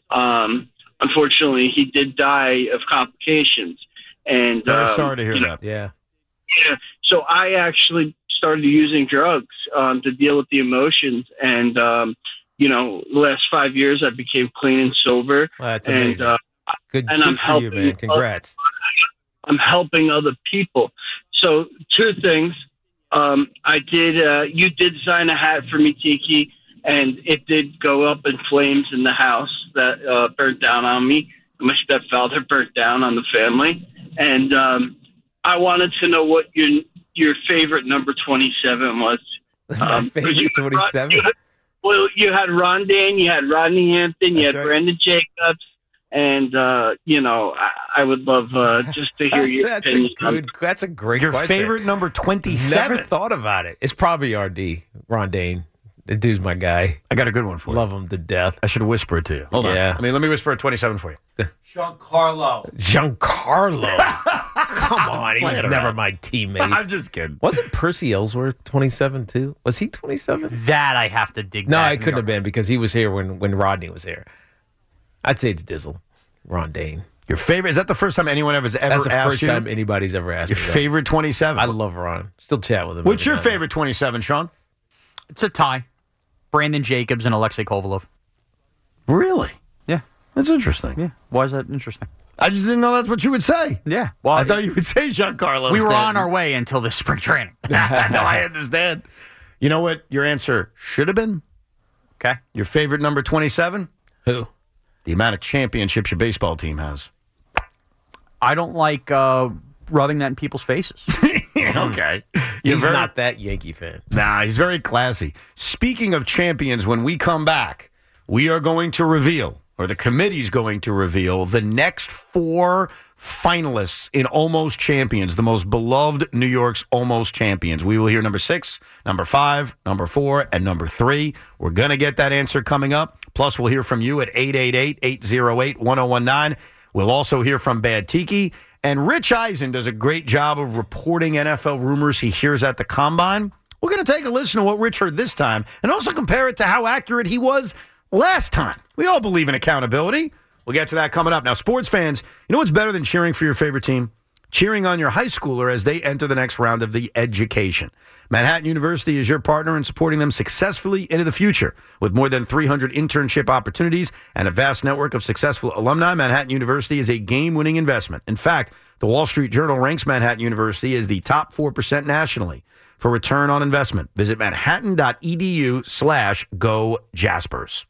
Um, Unfortunately, he did die of complications. And Very um, sorry to hear you know, that. Yeah. Yeah. So I actually started using drugs um, to deal with the emotions. And, um, you know, the last five years I became clean and sober. Well, that's and, amazing. uh, good and good I'm for helping you, man. Congrats. I'm helping other people. So two things. Um, I did, uh, you did design a hat for me, Tiki. And it did go up in flames in the house that uh, burnt down on me. My stepfather burnt down on the family. And um, I wanted to know what your your favorite number twenty-seven was. My Um, favorite you- twenty-seven? you had- Well, you had Rondane, you had Rodney Hampton, you That's had right. Brandon Jacobs. And, uh, you know, I, I would love uh, just to hear That's, your that's a opinion. good. That's a great. Your question. favorite number twenty-seven? Never thought about it. It's probably R D. Rondane. The dude's my guy. I got a good one for you. Love him to death. I should whisper it to you. Hold Yeah. on. I mean, let me whisper a twenty-seven for you. Giancarlo. Giancarlo. Come on, he was Playing never around. my teammate. I'm just kidding. Wasn't Percy Ellsworth twenty-seven too? Was he twenty-seven? That I have to dig No, back it and couldn't go- have been because he was here when, when Rodney was here. I'd say it's Dizzle. Rondane. Your favorite? Is that the first time anyone ever has ever That's the asked first you? time anybody's ever asked Your me that. favorite twenty-seven? I love Ron. Still chat with him. What's every your now and then. favorite twenty-seven, Sean? It's a tie. Brandon Jacobs and Alexei Kovalov. Really? Yeah. That's interesting. Yeah. Why is that interesting? I just didn't know that's what you would say. Yeah. Well, I thought you would say Giancarlo. we were Stanton. on our way until this spring training. no, I understand. You know what your answer should have been? Okay. Your favorite number twenty-seven? Who? The amount of championships your baseball team has. I don't like uh, rubbing that in people's faces. Okay. He's very- not that Yankee fan. Nah, he's very classy. Speaking of champions, when we come back, we are going to reveal, or the committee's going to reveal, the next four finalists in Almost Champions, the most beloved New York's Almost Champions. We will hear number six, number five, number four, and number three. We're going to get that answer coming up. Plus, we'll hear from you at eight eight eight, eight oh eight, one oh one nine. We'll also hear from Bad Tiki. And Rich Eisen does a great job of reporting N F L rumors he hears at the Combine. We're going to take a listen to what Rich heard this time and also compare it to how accurate he was last time. We all believe in accountability. We'll get to that coming up. Now, sports fans, you know what's better than cheering for your favorite team? cheering on your high schooler as they enter the next round of the education. Manhattan University is your partner in supporting them successfully into the future. With more than three hundred internship opportunities and a vast network of successful alumni, Manhattan University is a game-winning investment. In fact, the Wall Street Journal ranks Manhattan University as the top four percent nationally for return on investment. Visit manhattan.edu slash go Jaspers.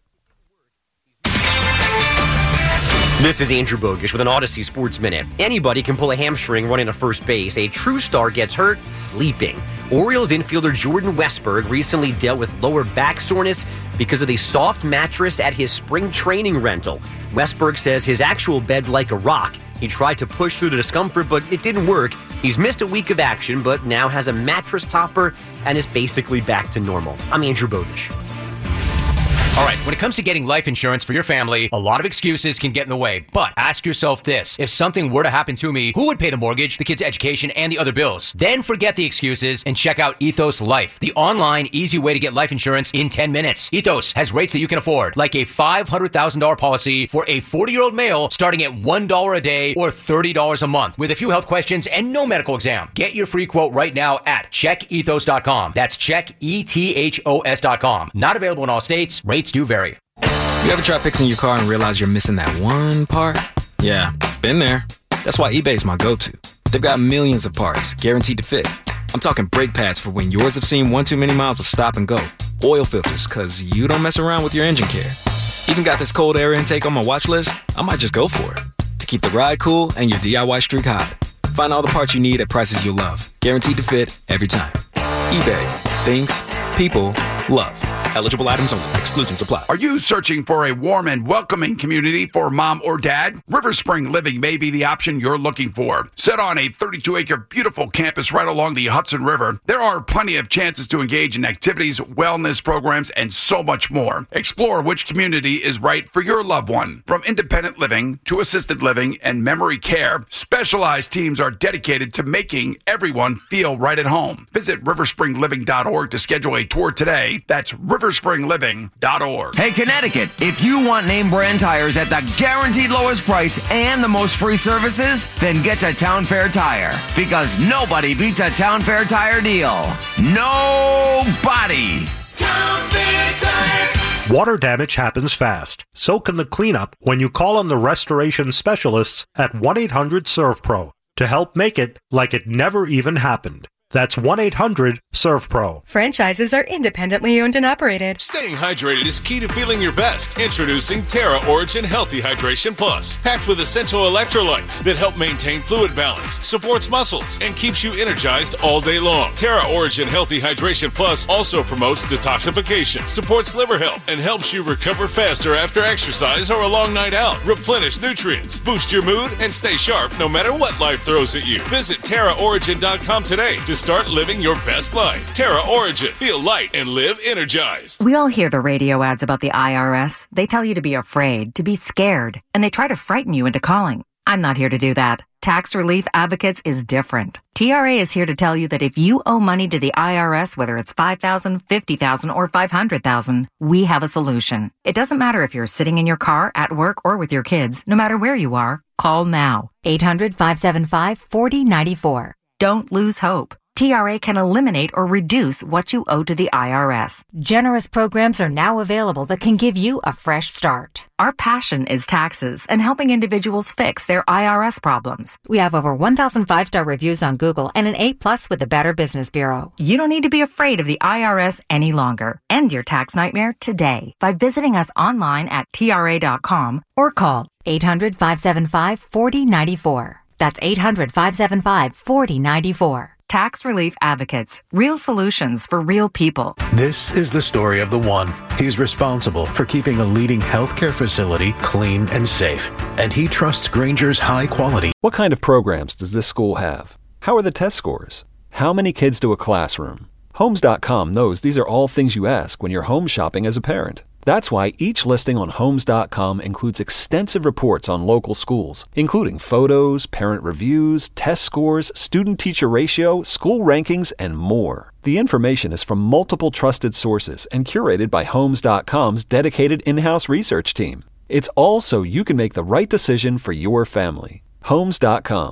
This is Andrew Bogish with an Odyssey Sports Minute. Anybody can pull a hamstring running to first base. A true star gets hurt sleeping. Orioles infielder Jordan Westburg recently dealt with lower back soreness because of the soft mattress at his spring training rental. Westburg says his actual bed's like a rock. He tried to push through the discomfort, but it didn't work. He's missed a week of action, but now has a mattress topper and is basically back to normal. I'm Andrew Bogish. All right, when it comes to getting life insurance for your family, a lot of excuses can get in the way. But ask yourself this. If something were to happen to me, who would pay the mortgage, the kids' education, and the other bills? Then forget the excuses and check out Ethos Life, the online, easy way to get life insurance in ten minutes. Ethos has rates that you can afford, like a five hundred thousand dollars policy for a forty-year-old male starting at one dollar a day or thirty dollars a month with a few health questions and no medical exam. Get your free quote right now at check ethos dot com. That's check E T H O S dot com. Not available in all states. Rates do vary. You ever try fixing your car and realize you're missing that one part? Yeah, been there. That's why eBay's my go-to. They've got millions of parts, guaranteed to fit. I'm talking brake pads for when yours have seen one too many miles of stop and go. Oil filters, cause you don't mess around with your engine care. Even got this cold air intake on my watch list. I might just go for it. To keep the ride cool and your D I Y streak hot. Find all the parts you need at prices you'll love. Guaranteed to fit every time. eBay. Things people love. Eligible items only. Exclusions apply. Are you searching for a warm and welcoming community for mom or dad? River Spring Living may be the option you're looking for. Set on a thirty-two acre beautiful campus right along the Hudson River, there are plenty of chances to engage in activities, wellness programs, and so much more. Explore which community is right for your loved one. From independent living to assisted living and memory care, specialized teams are dedicated to making everyone feel right at home. Visit river spring living dot org to schedule a tour today. That's river spring living dot org. Hey, Connecticut, if you want name brand tires at the guaranteed lowest price and the most free services, then get to Town Fair Tire. Because nobody beats a Town Fair Tire deal. Nobody! Town Fair Tire! Water damage happens fast. So can the cleanup when you call on the restoration specialists at one eight hundred serve pro to help make it like it never even happened. That's one eight hundred serve pro. Franchises are independently owned and operated. Staying hydrated is key to feeling your best. Introducing Terra Origin Healthy Hydration Plus. Packed with essential electrolytes that help maintain fluid balance, supports muscles, and keeps you energized all day long. Terra Origin Healthy Hydration Plus also promotes detoxification, supports liver health, and helps you recover faster after exercise or a long night out. Replenish nutrients, boost your mood, and stay sharp no matter what life throws at you. Visit terra origin dot com today to start living your best life. Terra Origin. Feel light and live energized. We all hear the radio ads about the I R S. They tell you to be afraid, to be scared, and they try to frighten you into calling. I'm not here to do that. Tax Relief Advocates is different. T R A is here to tell you that if you owe money to the I R S, whether it's five thousand dollars, fifty thousand dollars, or five hundred thousand dollars, we have a solution. It doesn't matter if you're sitting in your car, at work, or with your kids. No matter where you are, call now. eight hundred, five seven five, four zero nine four. Don't lose hope. T R A can eliminate or reduce what you owe to the I R S. Generous programs are now available that can give you a fresh start. Our passion is taxes and helping individuals fix their I R S problems. We have over one thousand five-star reviews on Google and an A plus with the Better Business Bureau. You don't need to be afraid of the I R S any longer. End your tax nightmare today by visiting us online at T R A dot com or call eight hundred, five seven five, four zero nine four. That's eight hundred, five seven five, four zero nine four. Tax Relief Advocates. Real solutions for real people. This is the story of the one. He's responsible for keeping a leading healthcare facility clean and safe. And he trusts Granger's high quality. What kind of programs does this school have? How are the test scores? How many kids do a classroom? Homes dot com knows these are all things you ask when you're home shopping as a parent. That's why each listing on Homes dot com includes extensive reports on local schools, including photos, parent reviews, test scores, student-teacher ratio, school rankings, and more. The information is from multiple trusted sources and curated by Homes dot com's dedicated in-house research team. It's all so you can make the right decision for your family. Homes dot com.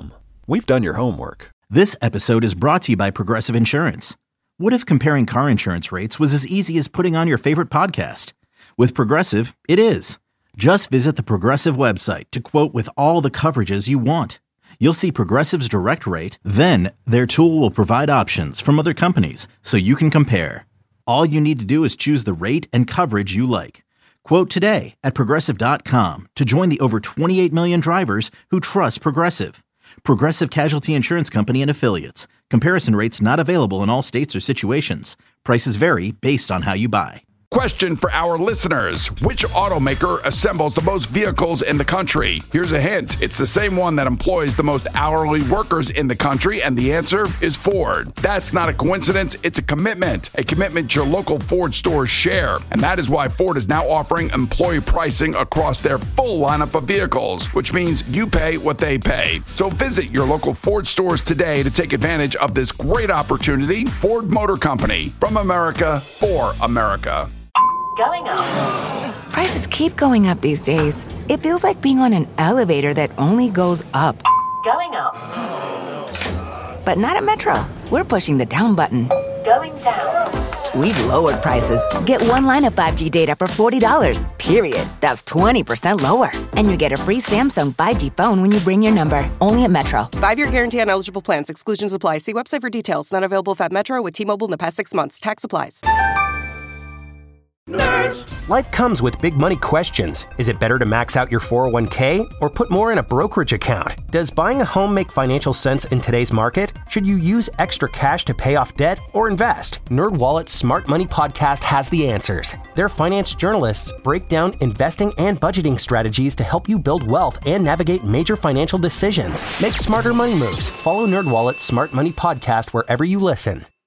We've done your homework. This episode is brought to you by Progressive Insurance. What if comparing car insurance rates was as easy as putting on your favorite podcast? With Progressive, it is. Just visit the Progressive website to quote with all the coverages you want. You'll see Progressive's direct rate, then their tool will provide options from other companies so you can compare. All you need to do is choose the rate and coverage you like. Quote today at Progressive dot com to join the over twenty-eight million drivers who trust Progressive. Progressive Casualty Insurance Company and Affiliates. Comparison rates not available in all states or situations. Prices vary based on how you buy. Question for our listeners. Which automaker assembles the most vehicles in the country? Here's a hint. It's the same one that employs the most hourly workers in the country, and the answer is Ford. That's not a coincidence. It's a commitment. A commitment your local Ford stores share. And that is why Ford is now offering employee pricing across their full lineup of vehicles, which means you pay what they pay. So visit your local Ford stores today to take advantage of this great opportunity. Ford Motor Company. From America, for America. Going up. Prices keep going up these days. It feels like being on an elevator that only goes up. Going up. But not at Metro. We're pushing the down button. Going down. We've lowered prices. Get one line of five G data for forty dollars. Period. That's twenty percent lower. And you get a free Samsung five G phone when you bring your number. Only at Metro. Five-year guarantee on eligible plans. Exclusions apply. See website for details. Not available at Metro with T-Mobile in the past six months. Tax applies. Nerds. Life comes with big money questions. Is it better to max out your four oh one k or put more in a brokerage account? Does buying a home make financial sense in today's market? Should you use extra cash to pay off debt or invest? NerdWallet's Smart Money Podcast has the answers. Their finance journalists break down investing and budgeting strategies to help you build wealth and navigate major financial decisions. Make smarter money moves. Follow NerdWallet's Smart Money Podcast wherever you listen.